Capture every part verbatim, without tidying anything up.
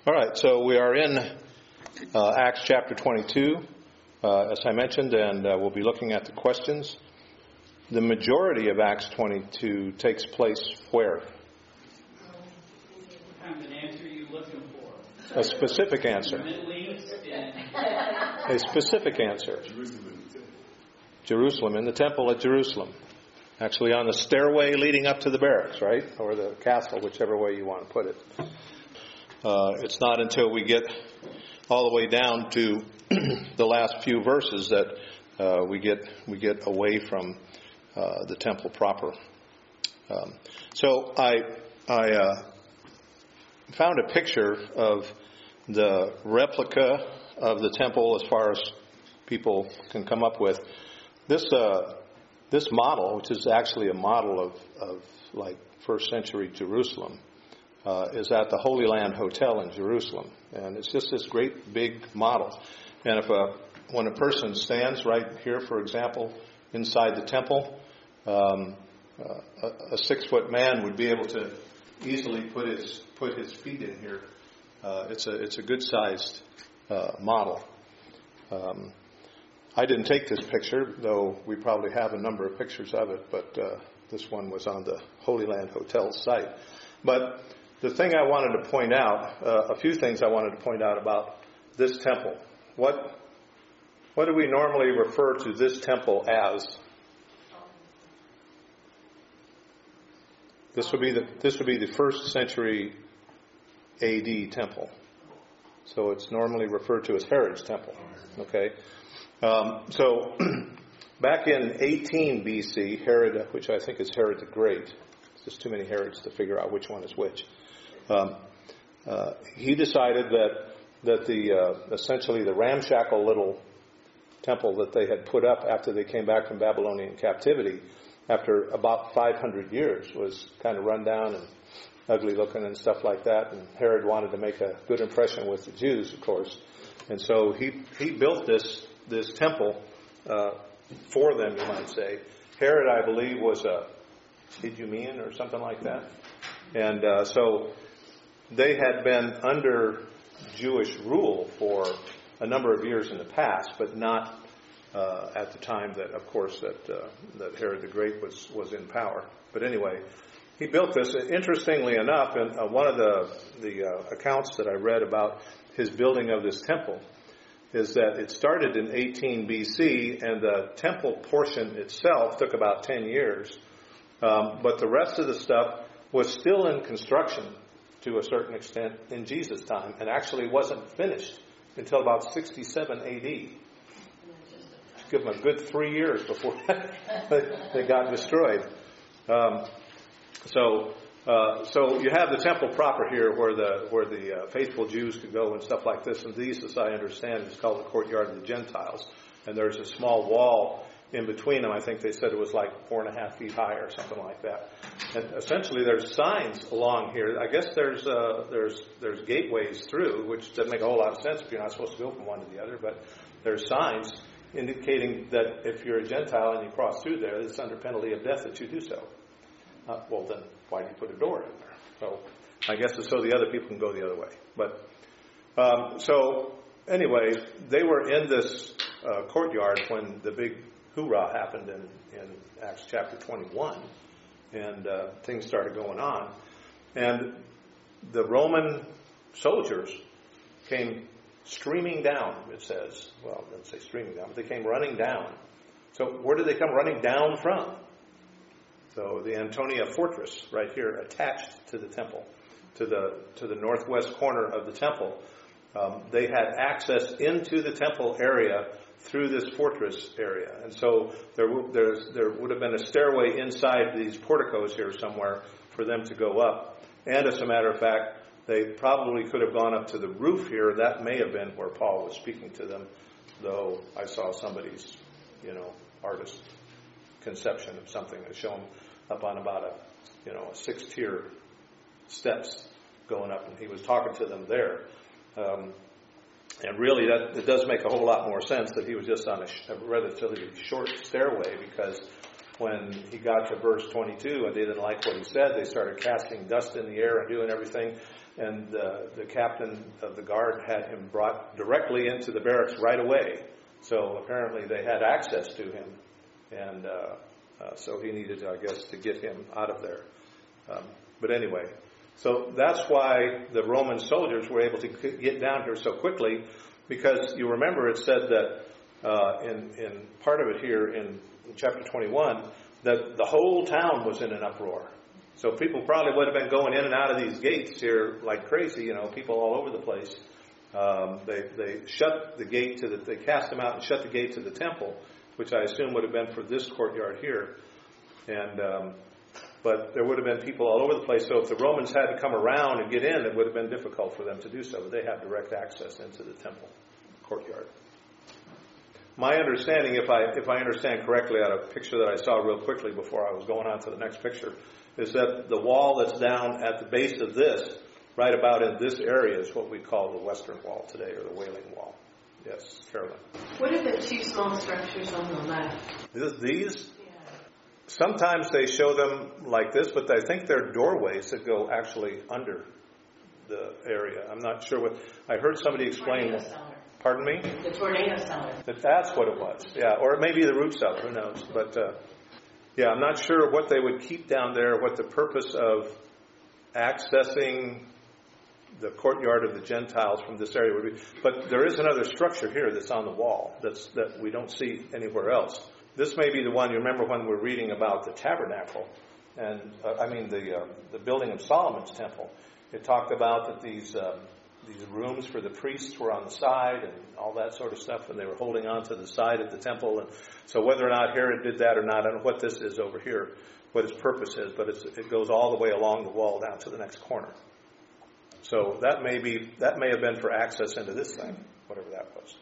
All right, so we are in uh, Acts chapter twenty-two, uh, as I mentioned, and uh, we'll be looking at the questions. The majority of Acts twenty-two takes place where? What kind of an answer are you looking for? A specific answer. Middle East and A specific answer. Jerusalem. Jerusalem, in the temple at Jerusalem. Actually on the stairway leading up to the barracks, right? Or the castle, whichever way you want to put it. Uh, it's not until we get all the way down to the last few verses that uh, we get we get away from uh, the temple proper. Um, so I I uh, found a picture of the replica of the temple as far as people can come up with. This uh, this model, which is actually a model of, of like first century Jerusalem, uh, is at the Holy Land Hotel in Jerusalem, and it's just this great big model. And if a when a person stands right here, for example, inside the temple, um, uh, a, a six foot man would be able to easily put his put his feet in here. Uh, it's a it's a good sized uh, model. Um, I didn't take this picture, though we probably have a number of pictures of it, but uh, this one was on the Holy Land Hotel site. But the thing I wanted to point out, uh, a few things I wanted to point out about this temple. What what do we normally refer to this temple as? This would be the this would be the first century A D temple. So it's normally referred to as Herod's temple. Okay. Um, so back in eighteen B C, Herod, which I think is Herod the Great, there's just too many Herods to figure out which one is which. Um, uh, he decided that that the uh, essentially the ramshackle little temple that they had put up after they came back from Babylonian captivity, after about five hundred years, was kind of run down and ugly looking and stuff like that. And Herod wanted to make a good impression with the Jews, of course, and so he he built this this temple uh, for them, you might say. Herod, I believe, was a Idumean or something like that, and uh, so they had been under Jewish rule for a number of years in the past, but not uh, at the time that, of course, that uh, that Herod the Great was was in power. But anyway, he built this. Interestingly enough, in uh, one of the the uh, accounts that I read about his building of this temple is that it started in eighteen B C, and the temple portion itself took about ten years. Um, but the rest of the stuff was still in construction to a certain extent in Jesus' time, and actually wasn't finished until about sixty-seven A D. Give them a good three years before they got destroyed. Um, so, uh, so you have the temple proper here, where the where the uh, faithful Jews could go and stuff like this. And these, as I understand, is called the courtyard of the Gentiles. And there's a small wall in between them. I think they said it was like four and a half feet high or something like that. And essentially, there's signs along here. I guess there's uh, there's there's gateways through, which doesn't make a whole lot of sense if you're not supposed to go from one to the other. But there's signs indicating that if you're a Gentile and you cross through there, it's under penalty of death that you do so. Uh, well, then why do you put a door in there? So I guess it's so the other people can go the other way. But um, so anyway, they were in this uh, courtyard when the big hoorah happened in, in Acts chapter twenty-one, and uh, things started going on. And the Roman soldiers came streaming down, it says. Well, it doesn't say streaming down, but they came running down. So where did they come running down from? So the Antonia fortress right here attached to the temple, to the to the northwest corner of the temple. Um, they had access into the temple area through this fortress area. And so there, there's, there would have been a stairway inside these porticos here somewhere for them to go up. And as a matter of fact, they probably could have gone up to the roof here. That may have been where Paul was speaking to them, though I saw somebody's, you know, artist conception of something that's shown up on about a, you know, a six-tier steps going up, and he was talking to them there. Um, and really, that it does make a whole lot more sense that he was just on a, sh- a relatively short stairway, because when he got to verse twenty-two and they didn't like what he said, they started casting dust in the air and doing everything. and the, the captain of the guard had him brought directly into the barracks right away. So apparently they had access to him, and uh, uh, so he needed, I guess, to get him out of there. Um, but anyway, so that's why the Roman soldiers were able to get down here so quickly, because you remember it said that uh, in, in part of it here in chapter twenty-one, that the whole town was in an uproar. So people probably would have been going in and out of these gates here like crazy, you know, people all over the place. Um, they they shut the gate to the, they cast them out and shut the gate to the temple, which I assume would have been for this courtyard here. And um, but there would have been people all over the place. So if the Romans had to come around and get in, it would have been difficult for them to do so. But they had direct access into the temple courtyard. My understanding, if I if I understand correctly out of a picture that I saw real quickly before I was going on to the next picture, is that the wall that's down at the base of this, right about in this area, is what we call the Western Wall today, or the Wailing Wall. Yes, Carolyn. What are the two small structures on the left? This, these, Yeah. sometimes they show them like this, but I think they're doorways that go actually under the area. I'm not sure what, I heard somebody explain. Tornado cellar. Pardon me? The tornado cellar. That that's what it was. Yeah, or it may be the root cellar, who knows. But uh, yeah, I'm not sure what they would keep down there, what the purpose of accessing the courtyard of the Gentiles from this area would be. But there is another structure here that's on the wall that's that we don't see anywhere else. This may be the one, you remember when we're reading about the tabernacle, and uh, I mean the uh, the building of Solomon's temple. It talked about that these um, these rooms for the priests were on the side and all that sort of stuff, and they were holding on to the side of the temple. And so whether or not Herod did that or not, I don't know what this is over here, what its purpose is, but it's, it goes all the way along the wall down to the next corner. So that may be that may have been for access into this thing, whatever that was.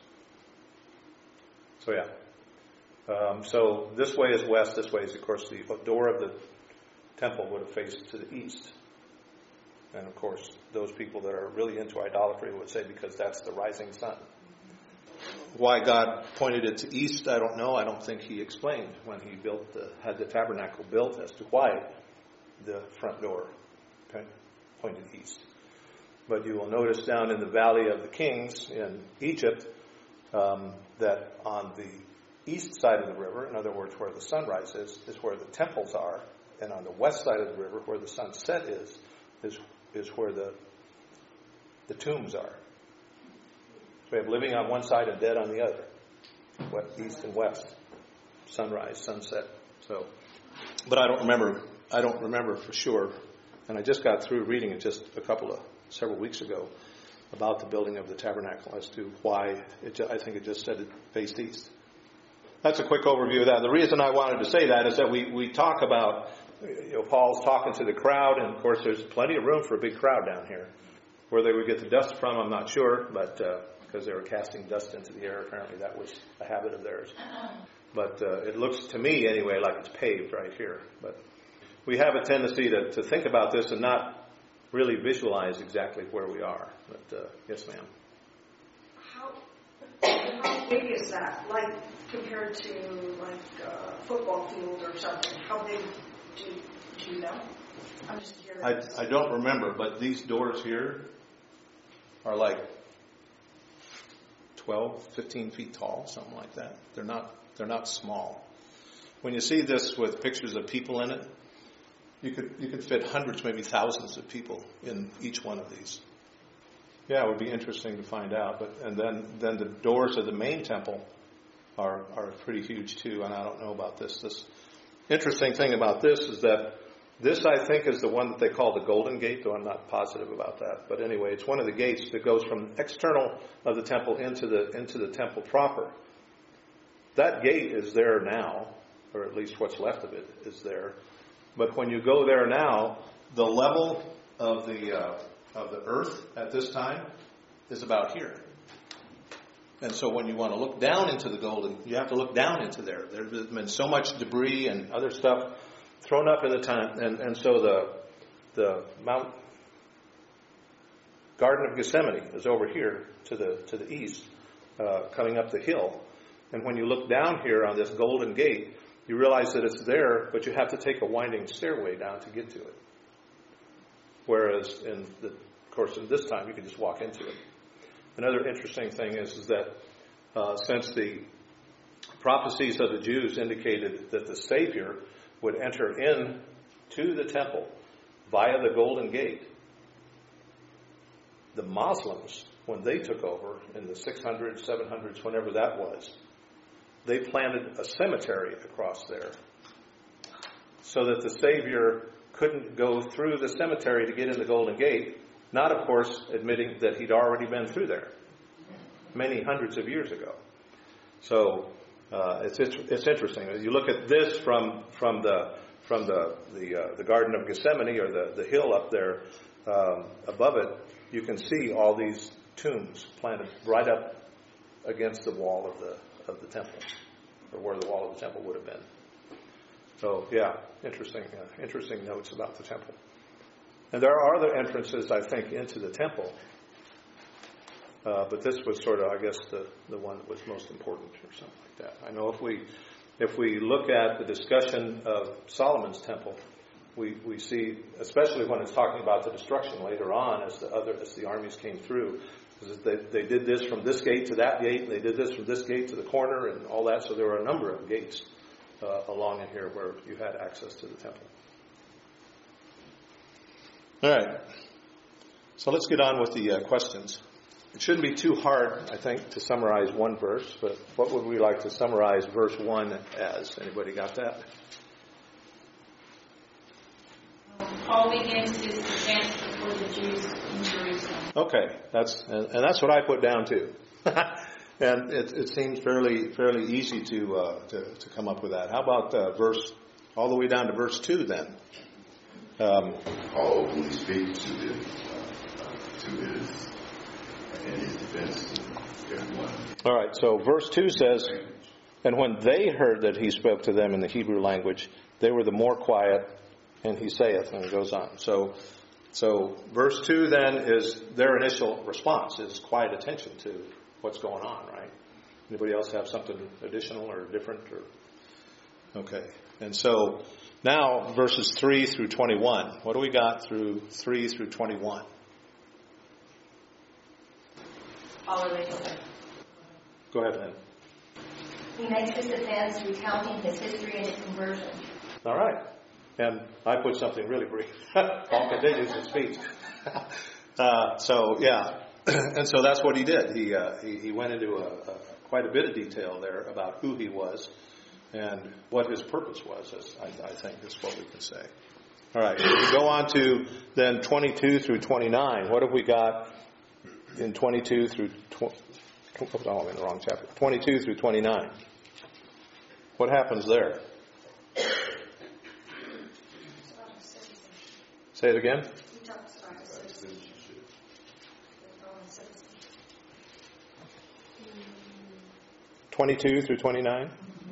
So yeah. Um, so this way is west, this way is, of course, the door of the temple would have faced to the east. And, of course, those people that are really into idolatry would say because that's the rising sun. Why God pointed it to east, I don't know. I don't think he explained when he built the, had the tabernacle built as to why the front door pointed east. But you will notice down in the Valley of the Kings in Egypt um, that on the east side of the river, in other words, where the sunrise is, is where the temples are. And on the west side of the river, where the sunset is, is is where the the tombs are. So we have living on one side and dead on the other. What, east and west. Sunrise, sunset. So, but I don't remember. I don't remember for sure. And I just got through reading it just a couple of several weeks ago about the building of the tabernacle as to why it. I think it just said it faced east. That's a quick overview of that. The reason I wanted to say that is that we we talk about. You know, Paul's talking to the crowd, and of course there's plenty of room for a big crowd down here. Where they would get the dust from, I'm not sure, but because uh, they were casting dust into the air, apparently that was a habit of theirs. But uh, it looks to me, anyway, like it's paved right here. But we have a tendency to, to think about this and not really visualize exactly where we are. But uh, yes, ma'am. How, how big is that? Like compared to like a football field or something? How big? Do, do you know? I'm just curious. I, I don't remember, but these doors here are like twelve, fifteen feet tall, something like that. They're not they're not small. When you see this with pictures of people in it, you could you could fit hundreds, maybe thousands of people in each one of these. Yeah, it would be interesting to find out. But and then, then the doors of the main temple are are pretty huge too, and I don't know about this. This interesting thing about this is that this, I think, is the one that they call the Golden Gate, though I'm not positive about that. But anyway, it's one of the gates that goes from external of the temple into the into the temple proper. That gate is there now, or at least what's left of it is there. But when you go there now, the level of the uh, of the earth at this time is about here. And so when you want to look down into the golden, you have to look down into there. There's been so much debris and other stuff thrown up in the time. And, and so the the Mount Garden of Gethsemane is over here to the to the east, uh, coming up the hill. And when you look down here on this golden gate, you realize that it's there, but you have to take a winding stairway down to get to it. Whereas in the course, in this time, you can just walk into it. Another interesting thing is, is that uh, since the prophecies of the Jews indicated that the Savior would enter in to the temple via the Golden Gate, the Muslims, when they took over in the six hundreds, seven hundreds, whenever that was, they planted a cemetery across there so that the Savior couldn't go through the cemetery to get in the Golden Gate, not, of course, admitting that he'd already been through there many hundreds of years ago. So uh, it's it's interesting. As you look at this from from the from the the, uh, the Garden of Gethsemane, or the, the hill up there um, above it, you can see all these tombs planted right up against the wall of the of the temple, or where the wall of the temple would have been. So, yeah, interesting, uh, interesting notes about the temple. And there are other entrances, I think, into the temple, uh, but this was sort of, I guess, the, the one that was most important, or something like that. I know if we if we look at the discussion of Solomon's temple, we we see, especially when it's talking about the destruction later on, as the other as the armies came through. They, they did this from this gate to that gate, and they did this from this gate to the corner, and all that. So there were a number of gates uh, along in here where you had access to the temple. All right. So let's get on with the uh, questions. It shouldn't be too hard, I think, to summarize one verse, but what would we like to summarize verse one as? Anybody got that? Paul begins his defense before the Jews in Jerusalem. Okay, that's and, and that's what I put down too, and it, it seems fairly fairly easy to, uh, to to come up with that. How about uh, verse all the way down to verse two then? Um, Paul openly speaks to the uh, to his and his defense to everyone. All right, so verse two says, "And when they heard that he spoke to them in the Hebrew language, they were the more quiet. And he saith," and it goes on. So, so verse two then is their initial response, is quiet attention to what's going on, right? Anybody else have something additional or different? Or okay, and so now verses three through twenty-one. What do we got through three through twenty-one? All related. Go ahead, Lynn. He makes his defense recounting his history and his conversion. All right. And I put something really brief. Paul continues his speech. uh, so, yeah. And so that's what he did. He uh, he, he went into a, a, quite a bit of detail there about who he was and what his purpose was, as I, I think is what we can say. All right. If we go on to then twenty-two through twenty-nine. What have we got in twenty-two through... Tw- oh, I'm in the wrong chapter. twenty-two through twenty-nine. What happens there? Say it again. He talks about his citizenship. twenty-two through twenty-nine.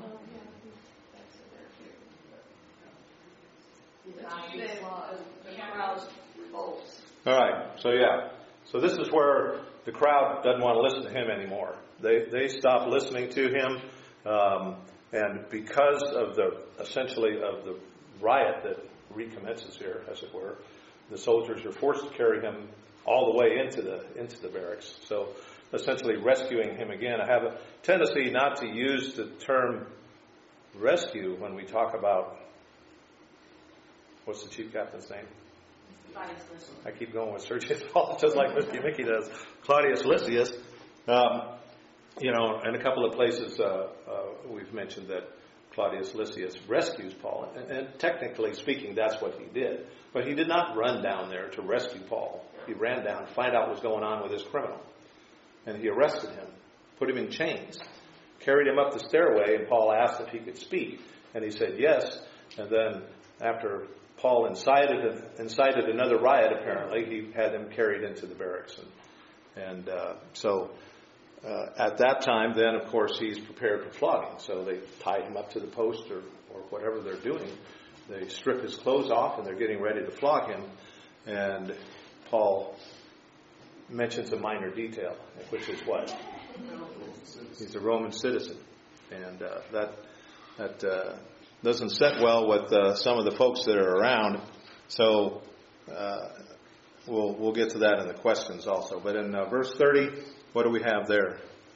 All right. So yeah. So this is where the crowd doesn't want to listen to him anymore. They they stop listening to him, um, and because of the essentially of the riot that recommences here, as it were, the soldiers are forced to carry him all the way into the into the barracks. So essentially rescuing him again. I have a tendency not to use the term rescue when we talk about, what's the chief captain's name? I keep going with Sergius Paul, just like Mister Mickey does. Claudius Lysias. Um, you know, in a couple of places uh, uh, we've mentioned that Claudius Lysias rescues Paul, and, and technically speaking, that's what he did. But he did not run down there to rescue Paul. He ran down to find out what was going on with this criminal. And he arrested him, put him in chains, carried him up the stairway, and Paul asked if he could speak. And he said yes. And then after Paul incited, incited another riot, apparently, he had him carried into the barracks. And, and uh, so... Uh, at that time, then, of course, he's prepared for flogging. So they tie him up to the post or, or whatever they're doing. They strip his clothes off, and they're getting ready to flog him. And Paul mentions a minor detail, which is what? He's a Roman citizen. And uh, that that uh, doesn't set well with uh, some of the folks that are around. So uh, we'll we'll get to that in the questions also. But in uh, verse thirty, what do we have there?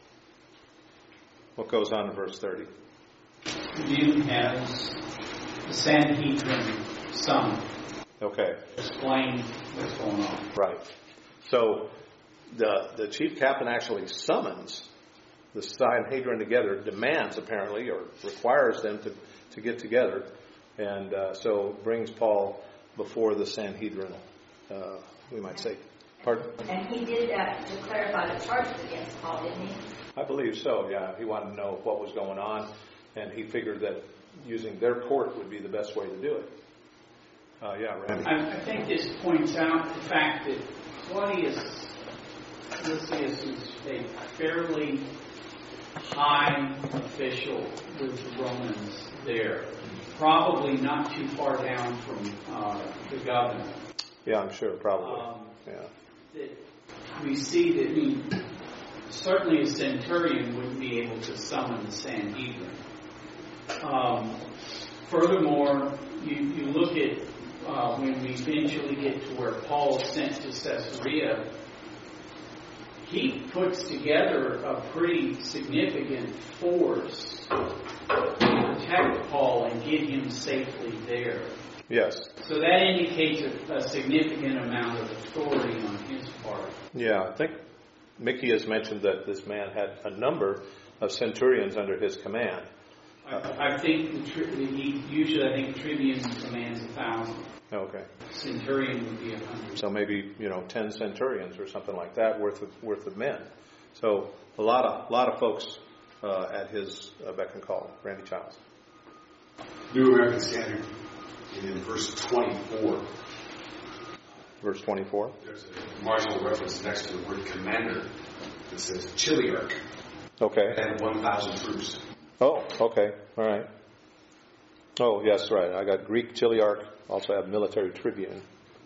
What goes on in verse thirty? You has the Sanhedrin summoned. Okay. Explain what's going on. Right. So the the chief captain actually summons the Sanhedrin together, demands apparently, or requires them to, to get together, and uh, so brings Paul before the Sanhedrin, uh, we might say. Pardon? And he did that to clarify the charges against Paul, didn't he? I believe so, yeah. He wanted to know what was going on, and he figured that using their court would be the best way to do it. Uh, yeah, Randy. I, I think this points out the fact that Claudius Lysias is a fairly high official with the Romans there, probably not too far down from uh, the governor. Yeah, I'm sure, probably. Um, yeah. That we see that, I mean, certainly a centurion wouldn't be able to summon the Sanhedrin. Um, furthermore, you, you look at uh, when we eventually get to where Paul is sent to Caesarea, he puts together a pretty significant force to protect Paul and get him safely there. Yes. So that indicates a, a significant amount of authority on his part. Yeah, I think Mickey has mentioned that this man had a number of centurions under his command. I, I think the tri- he, usually I think the tribune commands a thousand. Okay. Centurion would be a hundred. So maybe, you know, ten centurions or something like that worth of worth of men. So a lot of a lot of folks uh, at his uh, beck and call. Randy Childs. New American Standard in verse twenty-four. Verse twenty-four. There's a marginal reference next to the word commander that says Chiliarch. Okay. And one thousand troops. Oh, okay. All right. Oh, yes, right. I got Greek Chiliarch. Also have military tribune.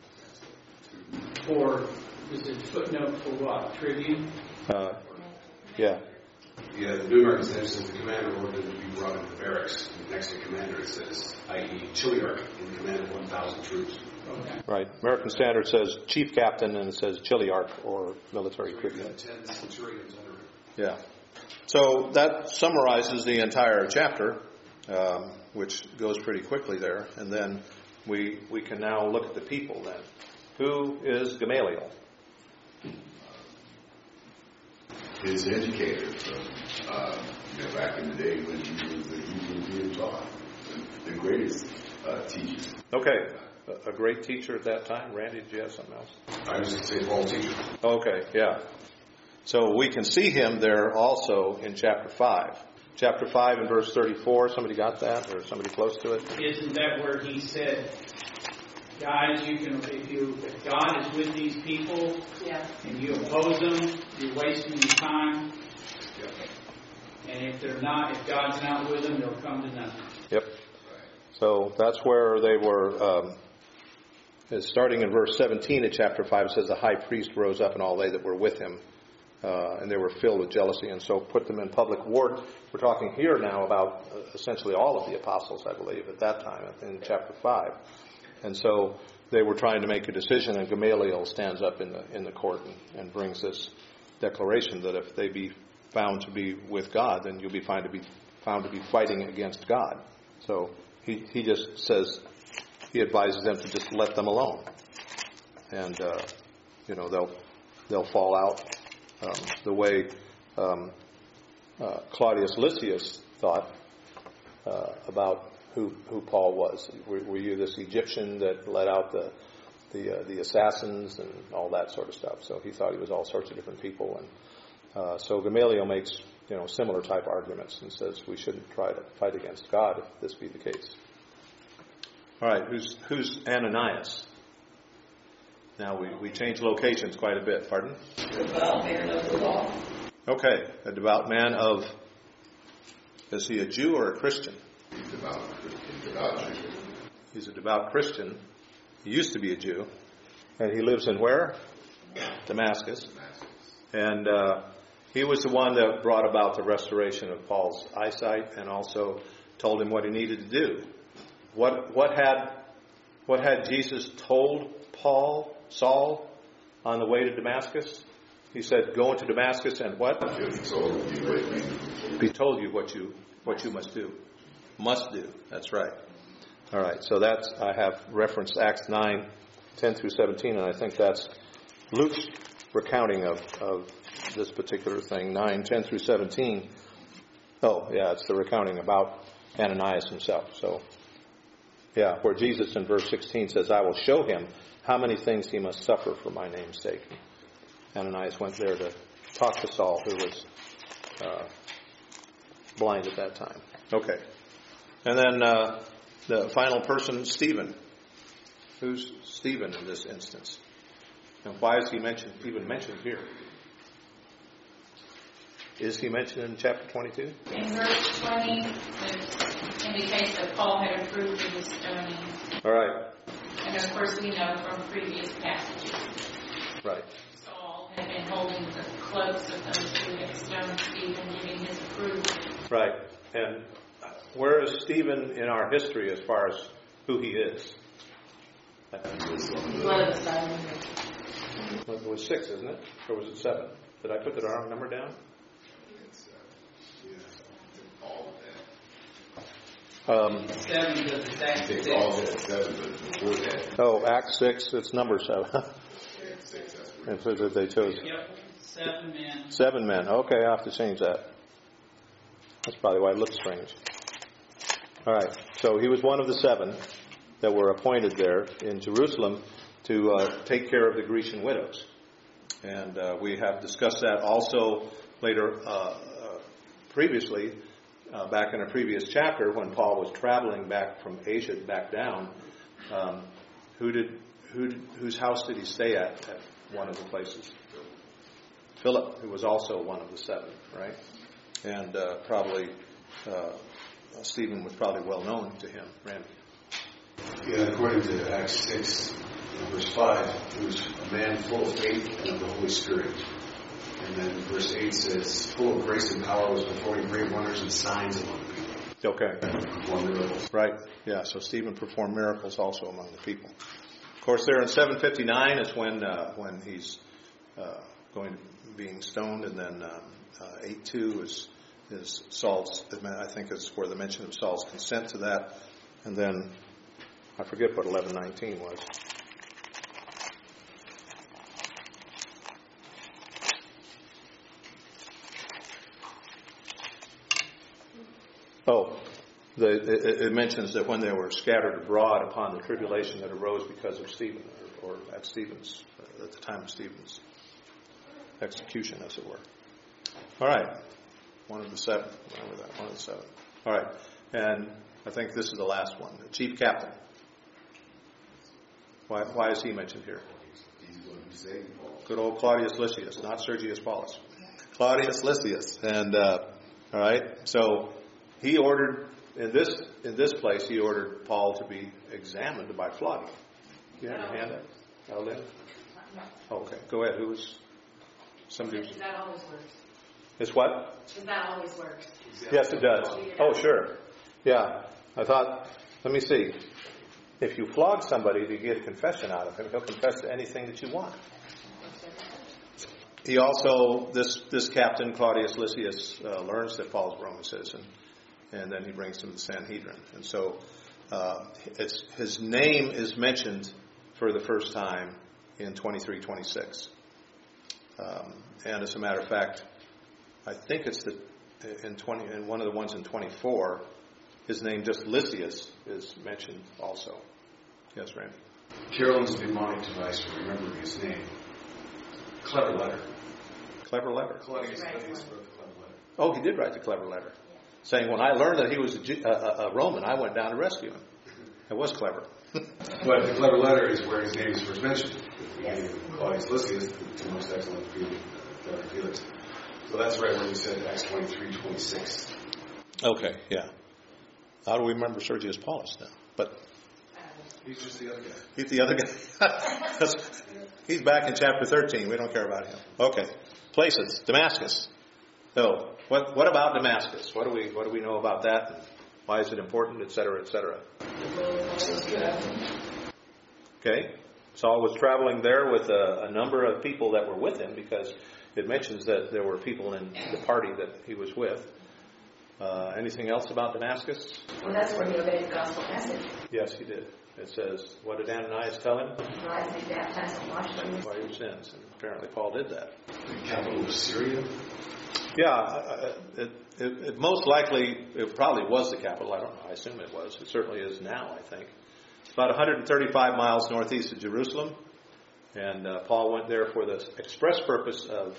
For, is it footnote for what? Tribune? Uh, yeah. Yeah, the New American Standard says the commander ordered to be brought into the barracks. Next to commander it says, that is, Chiliarch in command of one thousand troops. Okay. Right. American Standard says chief captain and it says Chiliarch or military So tribune. ten centurions under him. Yeah. So that summarizes the entire chapter, um, which goes pretty quickly there. And then we we can now look at the people then. Who is Gamaliel? His educator, so, uh, you know, back in the day when he was, he was being taught, the greatest uh, teacher. Okay. A, a great teacher at that time. Randy, did you have something else? I was going to say Paul teacher. Okay, yeah. So we can see him there also in chapter five. Chapter five and verse thirty-four, somebody got that, or somebody close to it? Isn't that where he said, guys, you can, if you, if God is with these people, Yeah. and you oppose them, you're wasting your time. And if they're not, if God's not with them, they'll come to nothing. Yep. So that's where they were, um, starting in verse seventeen of chapter five, it says the high priest rose up and all they that were with him, uh, and they were filled with jealousy, and so put them in public ward. We're talking here now about uh, essentially all of the apostles, I believe, at that time, in chapter five. And so they were trying to make a decision, and Gamaliel stands up in the in the court and, and brings this declaration that if they be found to be with God, then you'll be found to be found to be fighting against God. So he he just says, he advises them to just let them alone, and uh, you know they'll they'll fall out um, the way um, uh, Claudius Lysias thought uh, about who who Paul was. Were, were you this Egyptian that let out the the uh, the assassins and all that sort of stuff? So he thought he was all sorts of different people, and uh, so Gamaliel makes you know similar type arguments and says we shouldn't try to fight against God if this be the case. All right, who's who's Ananias? Now we we change locations quite a bit. Pardon? Devout man of the law. Okay, a devout man of. Is he a Jew or a Christian? He's devout, he's devout Jew. He's a devout Christian. He used to be a Jew, and he lives in where? Damascus. And uh, he was the one that brought about the restoration of Paul's eyesight, and also told him what he needed to do. What what had what had Jesus told Paul Saul on the way to Damascus? He said, go into Damascus and what? He told you what you He told you what you what you must do. Must do. That's right. All right. So that's, I have referenced Acts nine, ten through seventeen, and I think that's Luke's recounting of, of this particular thing, nine, ten through seventeen. Oh, yeah, it's the recounting about Ananias himself. So, yeah, where Jesus in verse sixteen says, I will show him how many things he must suffer for my name's sake. Ananias went there to talk to Saul, who was uh, blind at that time. Okay. And then uh, the final person, Stephen. Who's Stephen in this instance? And why is he mentioned, even mentioned here? Is he mentioned in chapter twenty-two? In verse twenty, it indicates that Paul had approved of the stoning. All right. And of course we know from previous passages, Right. Saul had been holding the cloaks of those who had stoned Stephen, giving his approval. Right. And where is Stephen in our history as far as who he is? Blood of Simon. It was six, isn't it? Or was it seven? Did I put the wrong number down? Um, Seven does the I exact think six. all that seven, but before that, oh, Acts six, it's number seven. six, that's what And so that they chose Yep, seven men. seven men. Okay, I have to change that. That's probably why it looks strange. All right, so he was one of the seven that were appointed there in Jerusalem to uh, take care of the Grecian widows. And uh, we have discussed that also later, uh, uh, previously, uh, back in a previous chapter when Paul was traveling back from Asia back down. Um, who did, who did, whose house did he stay at at one of the places? Philip, who was also one of the seven, right? And uh, probably uh, Stephen was probably well known to him. Randy. Yeah, according to Acts six, verse five, he was a man full of faith and of the Holy Spirit. And then verse eight says, full of grace and power, was performing great wonders and signs among the people. Okay. Performed miracles. Right. Yeah, so Stephen performed miracles also among the people. Of course, there in seven fifty-nine is when uh, when he's uh, going to being stoned, and then um, uh, eight two is is Saul's. I think is where the mention of Saul's consent to that, and then I forget what eleven nineteen was. Oh, the, it, it mentions that when they were scattered abroad upon the tribulation that arose because of Stephen, or, or at Stephen's, uh, at the time of Stephen's execution, as it were. All right, one of the seven. Remember that, one of the seven. All right, and I think this is the last one, the chief captain. Why, why is he mentioned here? he's going to be saved, Paul. Good old Claudius Lysias, not Sergius Paulus. Claudius Lysias, and uh, all right, so he ordered in this in this place. He ordered Paul to be examined by flogging. You have your hand up, Eldin? Okay, go ahead. Who was somebody? Because that always works. It's what? Because that always works. Yes, it does. Oh, sure. Yeah, I thought. Let me see. If you flog somebody to get a confession out of him, he'll confess to anything that you want. He also, this this captain, Claudius Lysias, uh, learns that Paul's a Roman citizen, and then he brings him to the Sanhedrin. And so uh, it's, his name is mentioned for the first time in twenty-three twenty-six. Um, and as a matter of fact, I think it's the in twenty in one of the ones in twenty-four, his name, just Lysias, is mentioned also. Yes, Randy? Carolyn's demonic device for remembering his name. Clever letter. Clever letter. Claudius Right. Lysias wrote the clever letter. Oh, he did write the clever letter. Saying, when I learned that he was a, Jew, a, a Roman, I went down to rescue him. It was clever. But the clever letter is where his name is first mentioned. Yes. Claudius Lysias, the most excellent Governor Felix. So that's right when he said Acts twenty-three twenty-six. Okay, yeah. How do we remember Sergius Paulus now? But He's just the other guy. he's the other guy. He's back in chapter thirteen. We don't care about him. Okay. Places. Damascus. So, what what about Damascus? What do we what do we know about that? And why is it important, et cetera, et cetera? Okay. Saul was traveling there with a, a number of people that were with him, because it mentions that there were people in the party that he was with. Uh, anything else about Damascus? Well, that's where he obeyed the gospel message. Yes, he did. It says, what did Ananias tell him? Rise and be baptized and washed from your By your sins. And apparently Paul did that. The capital of Syria? Yeah, uh, it, it, it most likely, it probably was the capital. I don't know. I assume it was. It certainly is now, I think. It's about one hundred thirty-five miles northeast of Jerusalem. And uh, Paul went there for the express purpose of,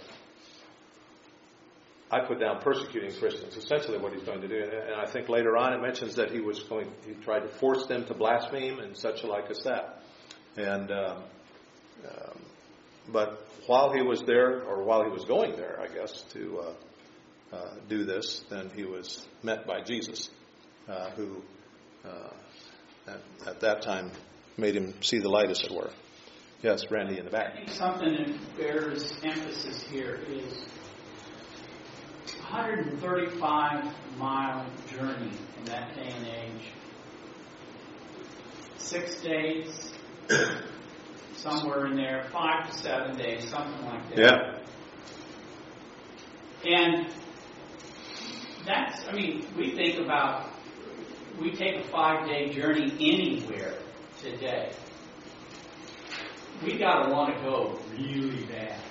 I put down persecuting Christians, essentially what he's going to do. And I think later on it mentions that he was going, he tried to force them to blaspheme and such like as that. And, um, um, but while he was there, or while he was going there, I guess, to uh, uh, do this, then he was met by Jesus, uh, who uh, at, at that time made him see the light, as it were. Yes, Randy in the back. I think something that bears emphasis here is one hundred thirty-five mile journey in that day and age. Six days, somewhere in there, five to seven days, something like that. Yeah. And that's, I mean, we think about, we take a five-day journey anywhere today. We got to want to go really bad.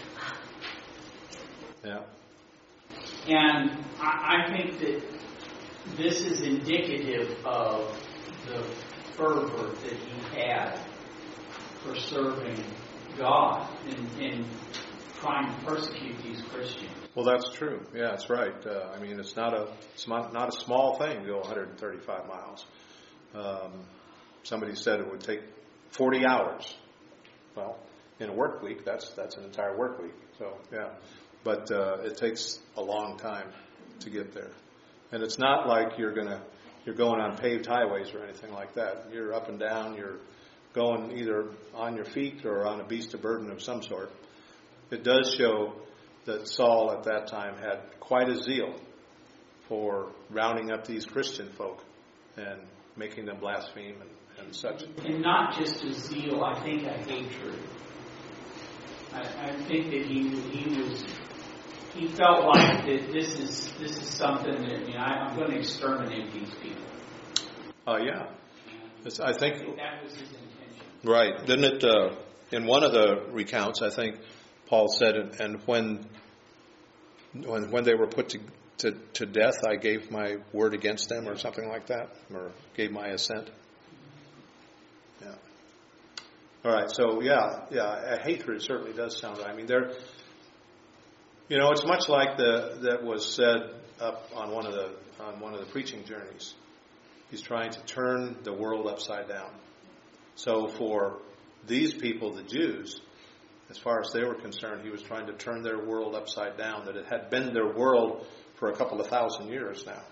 Yeah. And I, I think that this is indicative of the fervor that he had for serving God and, and trying to persecute these Christians. Well, that's true. Yeah, that's right. Uh, I mean, it's not a it's not, not a small thing to go one hundred thirty-five miles. Um, somebody said it would take forty hours. Well, in a work week, that's that's an entire work week. So, yeah. But uh, it takes a long time to get there. And it's not like you're gonna you're going on paved highways or anything like that. You're up and down. You're going either on your feet or on a beast of burden of some sort. It does show that Saul at that time had quite a zeal for rounding up these Christian folk and making them blaspheme and, and such. And not just a zeal, I think a hatred. I, I think that he he was he felt like that this is this is something that, you know, I, I'm going to exterminate these people. Oh uh, yeah, it's, I think, I think that was his intention. Right. Didn't it? Uh, in one of the recounts, I think Paul said, and when when when they were put to, to to death, I gave my word against them, or something like that, or gave my assent. Yeah. All right. So yeah, yeah. A hatred certainly does sound right. I mean, there. You know, it's much like the that was said up on one of the on one of the preaching journeys. He's trying to turn the world upside down. So for these people, the Jews, as far as they were concerned, he was trying to turn their world upside down, that it had been their world for a couple of thousand years now.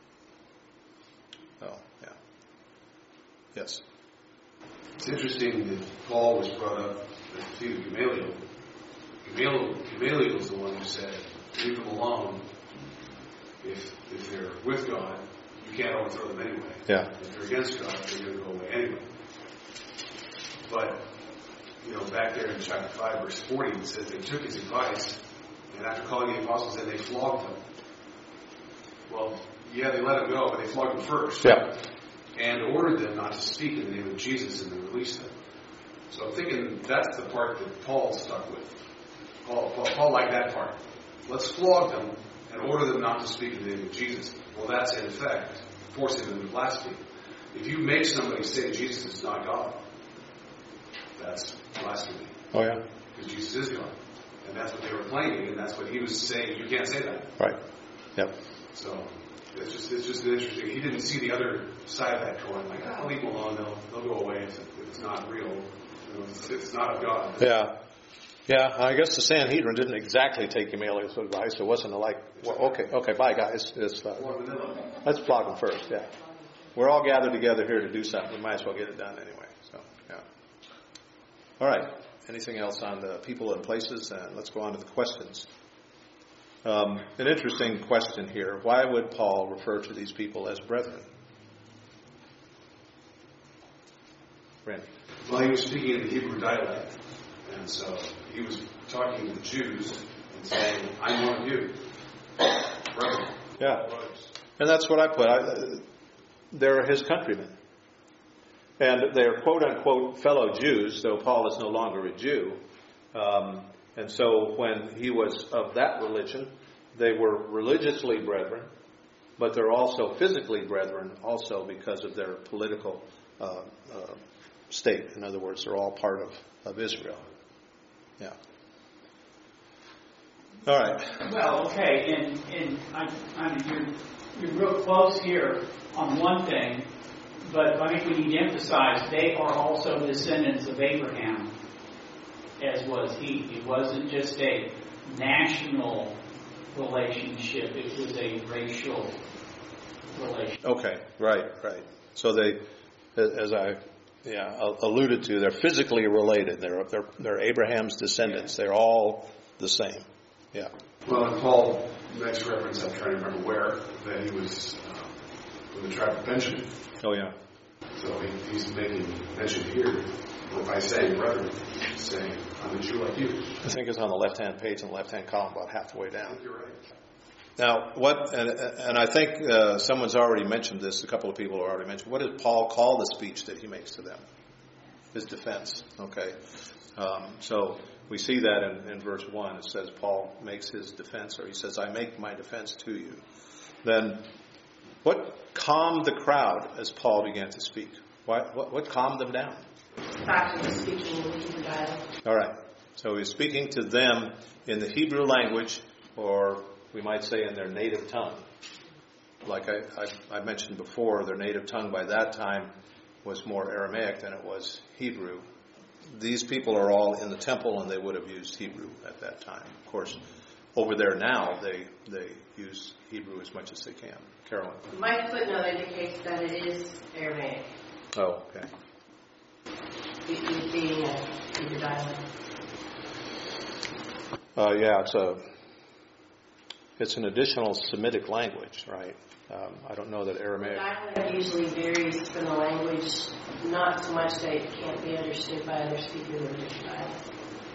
Oh, yeah. Yes. It's interesting that Paul was brought up at the feet of Gamaliel. Gamaliel, Gamaliel was the one who said, leave them alone. If, if they're with God, you can't overthrow them anyway. Yeah. If they're against God, they're going to go away anyway. But, you know, back there in chapter five, verse forty, it says they took his advice, and after calling the apostles, then they flogged them. Well, yeah, they let him go, but they flogged him first. Yeah. And ordered them not to speak in the name of Jesus, and then released them. So I'm thinking that's the part that Paul stuck with. Paul, Paul, Paul liked that part. Let's flog them and order them not to speak in the name of Jesus. Well, that's in effect forcing them to blaspheme. If you make somebody say Jesus is not God, that's blasphemy. Oh, yeah. Because Jesus is God. And that's what they were claiming, and that's what he was saying. You can't say that. Right. Yep. So it's just it's just interesting. He didn't see the other side of that coin. Like, ah, leave them alone. They'll, they'll go away if it's not real. You know, it's, it's not of God. Yeah. Yeah, I guess the Sanhedrin didn't exactly take Gamaliel's advice. It wasn't like, well, okay, okay, bye guys. It's, uh, let's flog them first, yeah. We're all gathered together here to do something. We might as well get it done anyway. So, yeah. All right. Anything else on the people and places? Uh, let's go on to the questions. Um, an interesting question here. Why would Paul refer to these people as brethren? Randy. Well, he was speaking in the Hebrew dialect. And so he was talking to the Jews and saying, I'm one of you. Brother. Yeah. And that's what I put. I, they're his countrymen. And they're quote-unquote fellow Jews, though Paul is no longer a Jew. Um, and so when he was of that religion, they were religiously brethren, but they're also physically brethren also because of their political uh, uh, state. In other words, they're all part of, of Israel. Yeah. All right. Well, okay, and, and I, I mean, you're, you're real close here on one thing, but I think we need to emphasize they are also descendants of Abraham, as was he. It wasn't just a national relationship, it was a racial relationship. Okay, right, right. So they, as I yeah alluded to, they're physically related. They're they're, they're Abraham's descendants. They're all the same. Yeah. Well, and Paul makes reference, I'm trying to remember where, that he was uh, from the tribe of Benjamin. Oh, yeah. So he, he's making mention here, or by saying brother, he's saying, I'm a Jew like you. I think it's on the left-hand page in the left-hand column, about half the way down. You're right. Now, what, and, and I think uh, someone's already mentioned this, a couple of people have already mentioned, what does Paul call the speech that he makes to them? His defense, okay? Um, so we see that in, in verse one. It says Paul makes his defense, or he says, I make my defense to you. Then what calmed the crowd as Paul began to speak? What, what, what calmed them down? The fact that he's speaking in the Hebrew dialect. All right. So he's speaking to them in the Hebrew language, or we might say in their native tongue. Like I, I, I mentioned before, their native tongue by that time was more Aramaic than it was Hebrew. These people are all in the temple, and they would have used Hebrew at that time. Of course, over there now, they they use Hebrew as much as they can. Carolyn? My footnote indicates that it is Aramaic. Oh, okay. It being a Hebrew dialect. Uh, yeah, it's a it's an additional Semitic language, right? Um, I don't know that Aramaic. The dialect usually varies from the language, not so much that it can't be understood by other speakers of different dialects.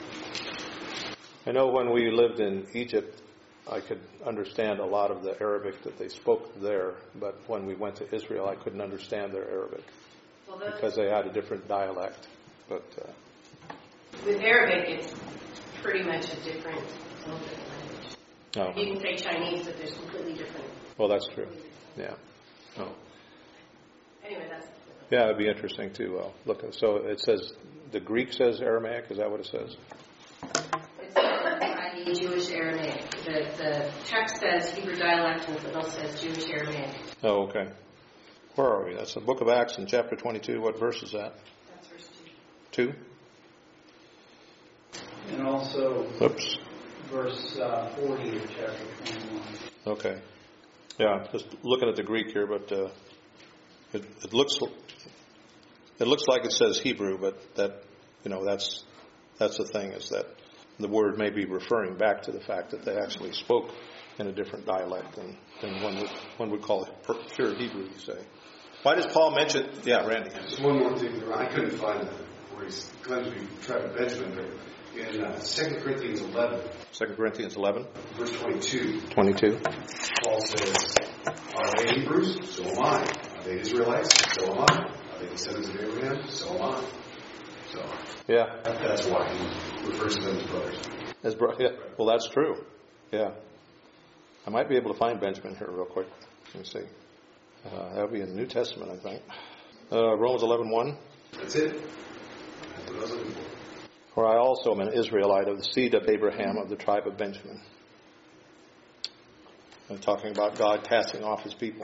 I know when we lived in Egypt, I could understand a lot of the Arabic that they spoke there, but when we went to Israel, I couldn't understand their Arabic well, those, because they had a different dialect. But uh, with Arabic, it's pretty much a different, little different language. Oh. You can say Chinese, but there's completely different. Well, that's true. Yeah. Oh. Anyway, that's. Yeah, it'd be interesting to uh, look at. So it says the Greek says Aramaic. Is that what it says? It says, that is Jewish Aramaic. The the text says Hebrew dialect, and the footnote says Jewish Aramaic. Oh, okay. Where are we? That's the Book of Acts in chapter twenty-two. What verse is that? That's verse Two. two. And also, Oops. verse uh, forty of chapter twenty-one. Okay. Yeah, just looking at the Greek here, but uh, it, it looks it looks like it says Hebrew, but that you know that's that's the thing is that the word may be referring back to the fact that they actually spoke in a different dialect than, than one would one would call it pure Hebrew. Say, why does Paul mention? Yeah, Randy. Just one more thing. I couldn't find where he's claims to be tribe of Benjamin, but in uh, Second Corinthians eleven. Second Corinthians eleven. Verse twenty-two. twenty-two. Paul says, are they Hebrews? So am I. Are they Israelites? So am I. Are they descendants of Abraham? So am I. So Yeah. that's why he refers to them as brothers. As bro- yeah. Well, that's true. Yeah. I might be able to find Benjamin here real quick. Let me see. Uh, that'll be in the New Testament, I think. Uh, Romans eleven one. That's it. That's what I was looking for. For I also am an Israelite of the seed of Abraham of the tribe of Benjamin. I'm talking about God casting off his people.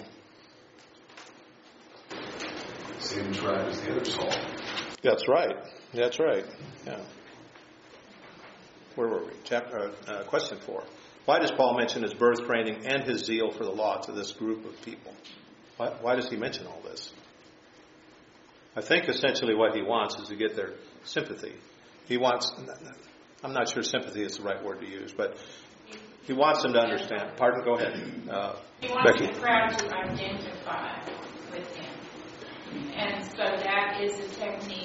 Same tribe as the other Saul. That's right. That's right. Yeah. Where were we? Chapter, uh, question four. Why does Paul mention his birth training and his zeal for the law to this group of people? Why, why does he mention all this? I think essentially what he wants is to get their sympathy. He wants, I'm not sure sympathy is the right word to use, but he wants them to understand. Pardon, go ahead. Uh, He wants Becky. the crowd to identify with him. And so that is a technique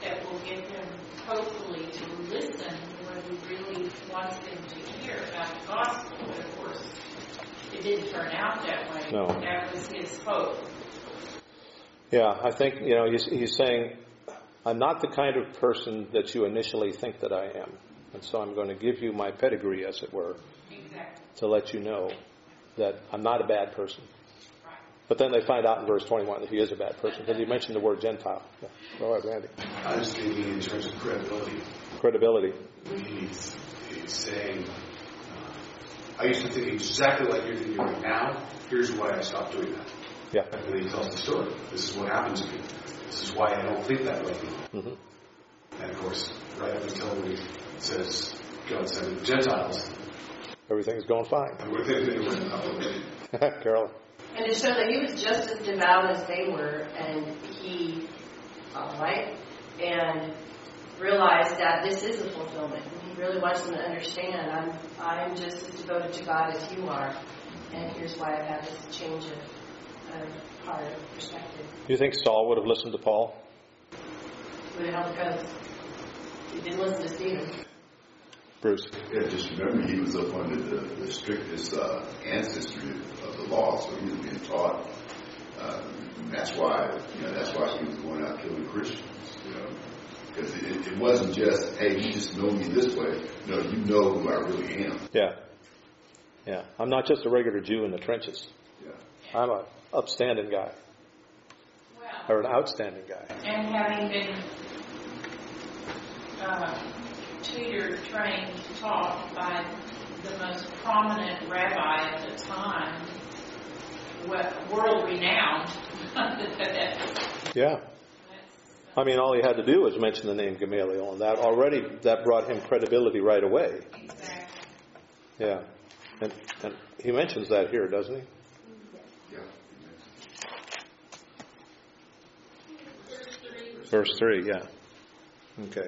that will get him, hopefully, to listen to what he really wants them to hear about the gospel. But of course, it didn't turn out that way. No. That was his hope. Yeah, I think, you know, he's, he's saying, I'm not the kind of person that you initially think that I am. And so I'm going to give you my pedigree, as it were, Exactly. to let you know that I'm not a bad person. Right. But then they find out in verse twenty-one that he is a bad person, because he mentioned the word Gentile. Yeah. Go ahead, Randy. I was thinking in terms of credibility. Credibility. He's, he's saying, uh, I used to think exactly like you're thinking right now. Here's why I stopped doing that. Yeah. And then he tells the story. This is what happened to me. This is why I don't think that way. Mm-hmm. And of course, right up until when he says, God sent the Gentiles, Everything's going fine. and we're thinking it went up a bit. Carol. And to show that he was just as devout as they were, and he, all right, and realized that this is a fulfillment. And he really wants them to understand, I'm, I'm just as devoted to God as you are, and here's why I've had this change of, of heart, of perspective. Do you think Saul would have listened to Paul? Would it help because he didn't listen to Stephen. Bruce. Yeah, just remember he was up under the, the strictest uh, ancestry of the law, so he was being taught. Uh, and that's why, you know, that's why he was going out killing Christians, you know, because it, it wasn't just, hey, you just know me this way. No, you know who I really am. Yeah. Yeah. I'm not just a regular Jew in the trenches. Yeah. I'm an upstanding guy, Well, or an outstanding guy. and having been uh, tutored, trained, taught by the most prominent rabbi at the time, world renowned. Yeah. I mean, all he had to do was mention the name Gamaliel, and that already that brought him credibility right away. Exactly. Yeah, and, and he mentions that here, doesn't he? Yeah. Verse three, yeah. Okay.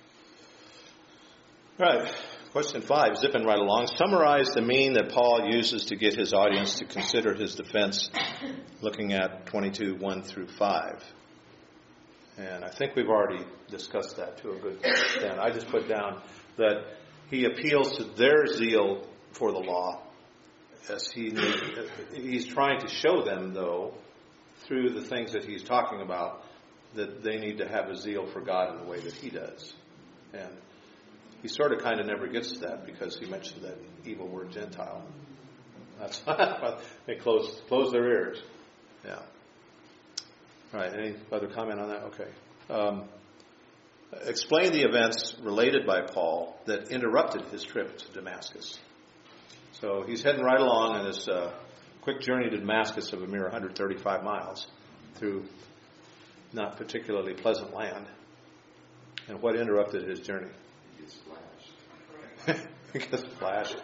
All right. Question five, zipping right along. Summarize the mean that Paul uses to get his audience to consider his defense, looking at twenty-two, one through five. And I think we've already discussed that to a good extent. I just put down that he appeals to their zeal for the law, as he he's trying to show them, though, through the things that he's talking about, that they need to have a zeal for God in the way that he does. And he sort of kind of never gets to that because he mentioned that evil word Gentile. That's they close close their ears. Yeah. All right. Any other comment on that? Okay. Um, explain the events related by Paul that interrupted his trip to Damascus. So he's heading right along on this uh, quick journey to Damascus of a mere one hundred thirty-five miles through not particularly pleasant land. And what interrupted his journey? He gets flashed. He gets flashed.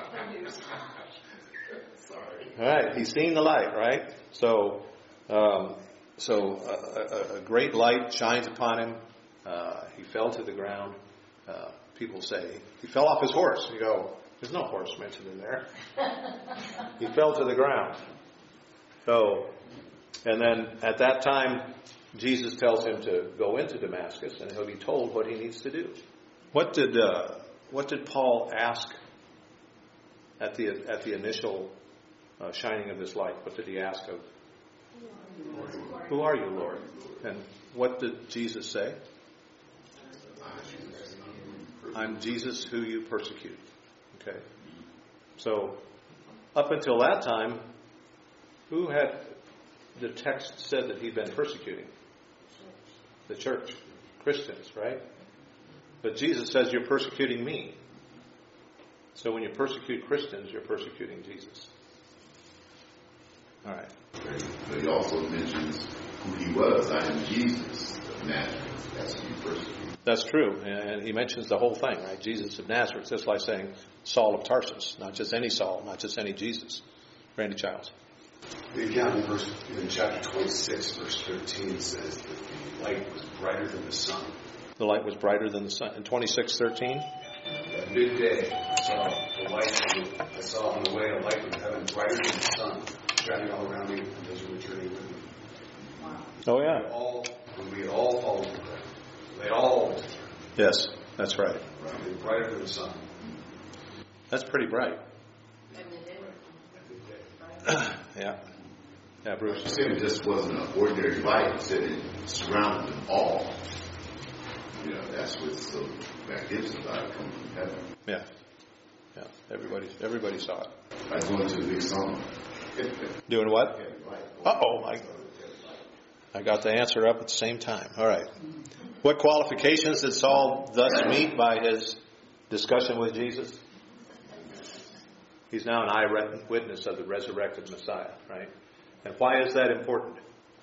Sorry. All right. He's seen the light, right? So, um, so a, a, a great light shines upon him. Uh, he fell to the ground. Uh, people say he fell off his horse. You go, there's no horse mentioned in there. He fell to the ground. So, and then at that time, Jesus tells him to go into Damascus, and he'll be told what he needs to do. What did uh, what did Paul ask at the at the initial uh, shining of this light? What did he ask of? Who are you, Lord? And what did Jesus say? I'm Jesus who you persecute. Okay. So, up until that time, who had the text said that he'd been persecuting? The church. Christians, right? But Jesus says you're persecuting me. So when you persecute Christians, you're persecuting Jesus. All right. But he also mentions who he was. I am Jesus of Nazareth. That's who you persecute. That's true. And he mentions the whole thing, right? Jesus of Nazareth. Just like saying Saul of Tarsus. Not just any Saul, not just any Jesus. Randy Childs. The account in, verse, in chapter twenty-six, verse thirteen says that the light was brighter than the sun. The light was brighter than the sun. In twenty-six thirteen? At midday, I saw the light. I saw on the way a light from heaven brighter than the sun, shining all around me, and those who were journeying with me. Oh, We yeah. had all, when we had all fallen to the ground, They all went to turn. Yes, that's right. Right? They're brighter than the sun. That's pretty bright. And then they were, Yeah. Yeah, Bruce. He said it just wasn't an ordinary light. He said it surrounded them all. You know, that's what's so magnificent about it coming from heaven. Yeah. Yeah. Everybody, everybody saw it. Like going to the big summer. Doing what? Uh-oh. I, I got the answer up at the same time. All right. What qualifications did Saul thus meet by his discussion with Jesus? He's now an eyewitness of the resurrected Messiah, right? And why is that important?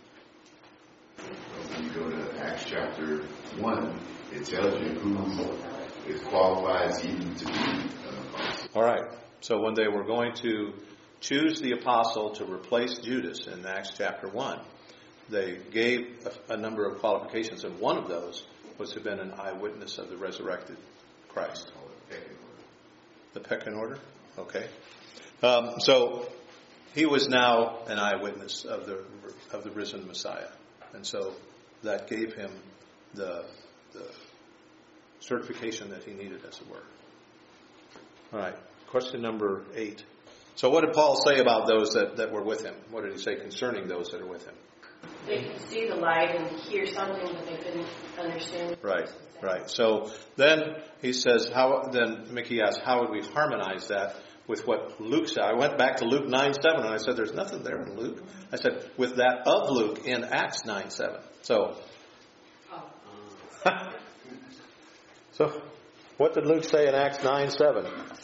When you go to Acts chapter one, it tells you who is qualified even to be an apostle. All right. So when they were going to choose the apostle to replace Judas in Acts chapter one, they gave a, a number of qualifications, and one of those was to have been an eyewitness of the resurrected Christ. The pecking order? Okay. Um, so he was now an eyewitness of the of the risen Messiah. And so that gave him the, the certification that he needed, as it were. All right. Question number eight. So what did Paul say about those that, that were with him? What did he say concerning those that are with him? they could see the light and hear something, but they couldn't understand. Right, right. So then he says, how? Then Mickey asked, how would we harmonize that with what Luke said? I went back to Luke nine seven, and I said, there's nothing there in Luke. I said, with that of Luke in Acts nine seven. So, so what did Luke say in Acts nine seven?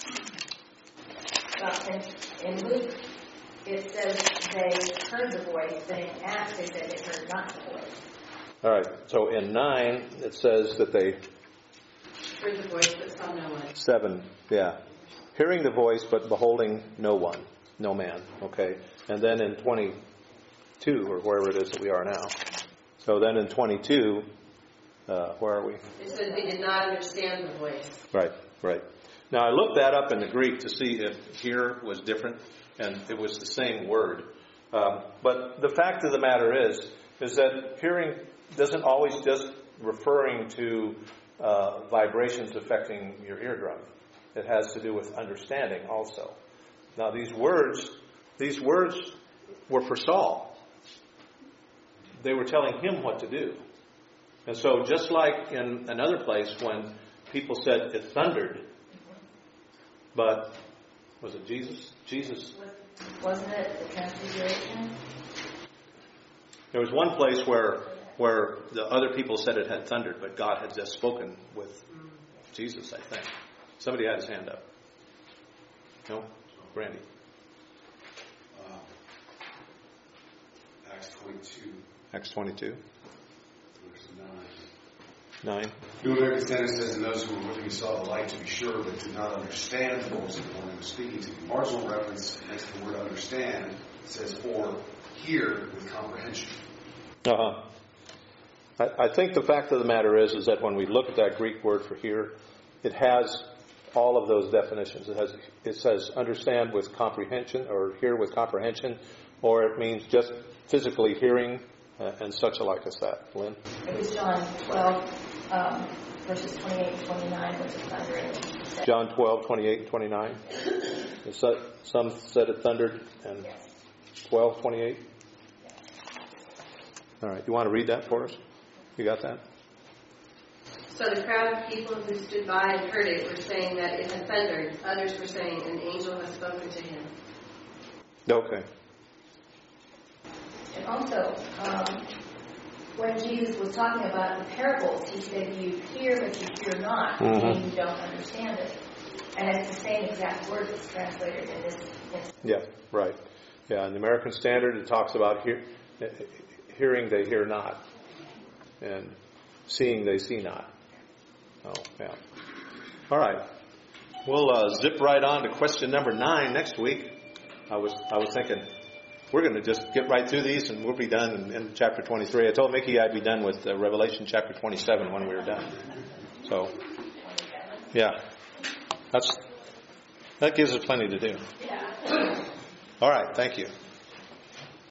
Well, in, in Luke, it says they heard the voice, but in Acts they said they heard not the voice. All right. So in nine, it says that they Heard the voice, but saw no one. seven, yeah, hearing the voice but beholding no one, no man. Okay, and then in twenty-two, or wherever it is that we are now. So then in twenty-two, uh, where are we? It says they did not understand the voice. Right, right. Now I looked that up in the Greek to see if here was different, and it was the same word. Um, but the fact of the matter is, is that hearing doesn't always just referring to uh, vibrations affecting your eardrum. It has to do with understanding also. Now these words, these words were for Saul. They were telling him what to do. And so just like in another place when people said it thundered, but was it Jesus? Jesus. Wasn't it the Transfiguration? There was one place where where the other people said it had thundered, but God had just spoken with Jesus, I think. Somebody had his hand up. No? Randy. Um, Acts twenty-two, Acts twenty-two. verse nine. nine. New American Standard says, and those who were with me saw the light to be sure, but did not understand what was the one who was speaking to them. Marginal reference next to the word understand says, or hear with comprehension. Uh-huh. I, I think the fact of the matter is, is that when we look at that Greek word for hear, it has all of those definitions. It has, it says understand with comprehension, or hear with comprehension, or it means just physically hearing, uh, and such like as that. Lynn? It was John twelve, um, verses twenty-eight and twenty-nine, which is thundering. John twelve, twenty-eight and twenty-nine. Some said it thundered, and twelve, twenty-eight. All right, you want to read that for us? You got that? So the crowd of people who stood by and heard it were saying that it had thundered. Others were saying an angel has spoken to him. Okay. And also, um, when Jesus was talking about the parables, he said, you hear, but you hear not, Mm-hmm. and you don't understand it. And it's the same exact word that's translated in this instance. Yeah, right. Yeah, in the American Standard, it talks about hear, hearing they hear not, and seeing they see not. Oh, yeah. All right. We'll uh, zip right on to question number nine next week. I was I was thinking we're going to just get right through these and we'll be done in, in chapter twenty-three. I told Mickey I'd be done with uh, Revelation chapter twenty-seven when we were done. So, yeah, that's that gives us plenty to do. All right. Thank you.